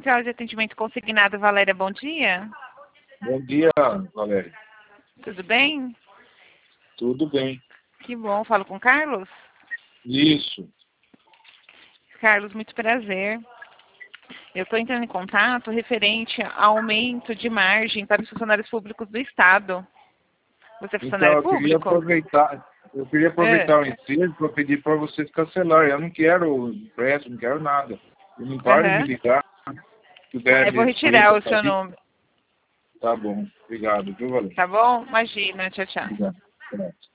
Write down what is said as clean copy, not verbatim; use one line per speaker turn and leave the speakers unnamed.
Central de Atendimento Consignado, Valéria, bom dia.
Bom dia, Valéria.
Tudo bem?
Tudo bem.
Que bom, falo com o Carlos?
Isso.
Carlos, muito prazer. Eu estou entrando em contato referente ao aumento de margem para os funcionários públicos do Estado. Você é funcionário público?
Eu queria aproveitar o ensejo para pedir para vocês cancelarem. Eu não quero empréstimo, não quero nada. Eu não paro de me ligar.
Eu vou retirar o seu nome.
Tá bom. Obrigado, viu, Valéria?
Tá bom? Imagina. Tchau, tchau.
Obrigado.